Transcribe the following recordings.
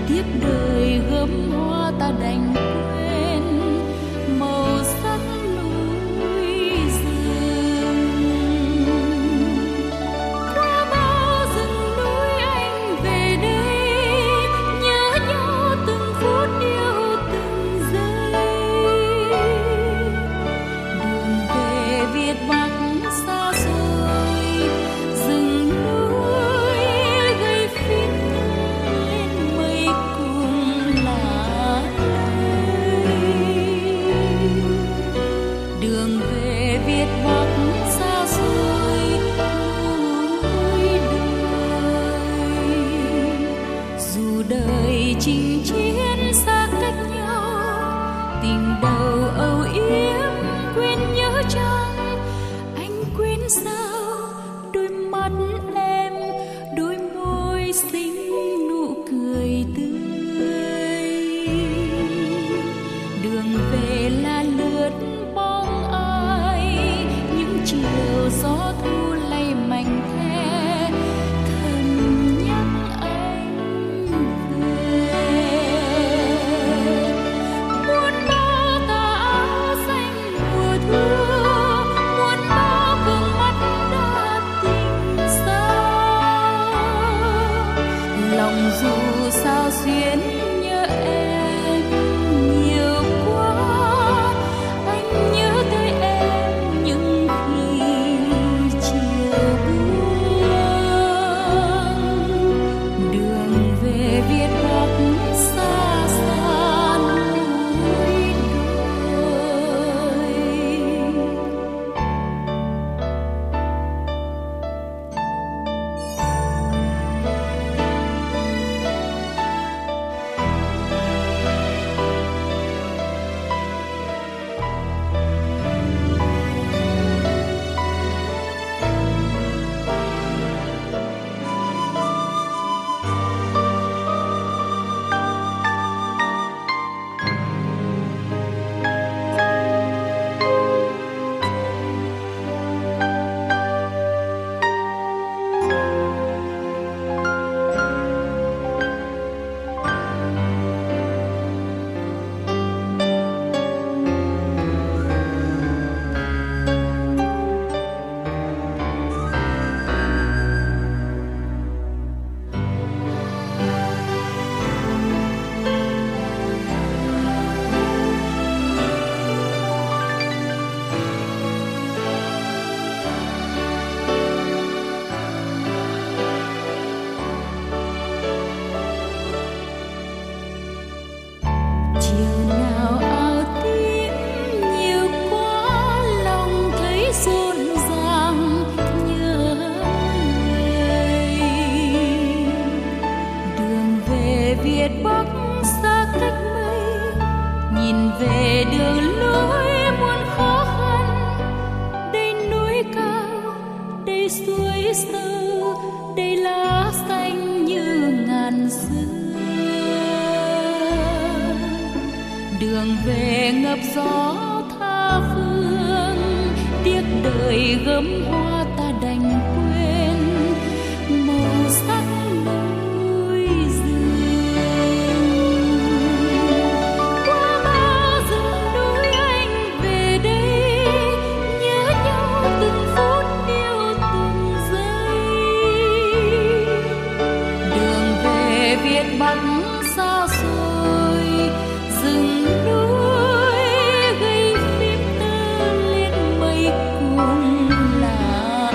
tiếc đời gấm hoa ta đành quên màu sắc núi rừng. Qua bao rừng núi anh về đây, nhớ nhau từng phút yêu từng giây. Đường về Việt Bắc xa xôi, rừng núi gây phiến lên mây cùng lá lơi. Đường về Việt Bắc xa xôi núi đời. Dù đời chinh chiến xa cách nhau, tình đầu âu yếm quên nhớ chăng? Anh quên sao đôi mắt em, đôi môi xinh nụ cười tươi. Đường về là lướt bóng ai, những chiều gió thu lay mảnh the thầm nhắc anh về. Muôn bao tà áo xanh mùa thu, muôn bao gương mắt đã tình xa. Lòng dù sao xuyến nhớ em nhiều quá, anh nhớ tới em những khi chiều buông. Đường về Việt Bắc xa xa núi đồi. Chiều nào áo tím nhiều quá, lòng thấy rộn ràng nhớ người. Đường về Việt Bắc xa cách mây, nhìn về đường lối muôn khó khăn. Đây núi cao, đây suối sâu, đây lá xanh như ngàn xưa. Đường về ngập gió tha phương, tiếc đời gấm hoa ta đành quên màu sắc núi rừng. Qua bao rừng núi anh về đây, nhớ nhau từng phút yêu từng giây. Đường về Việt Bắc xa xôi, rừng núi gây phím tơ lên mây cùng lá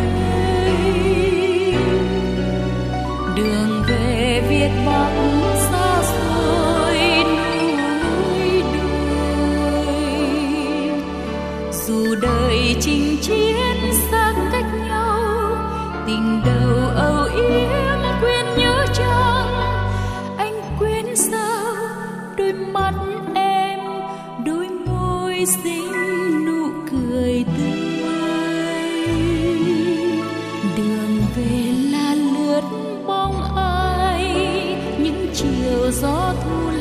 lơi. Đường về Việt Bắc xa xôi núi đồi. Dù đời chinh chiến xa cách nhau, tình đầu âu yếm quên nhớ chăng? Anh quên sao đôi mắt em, đôi môi xinh nụ cười tươi. Đường về là lướt bóng ai, những chiều gió thu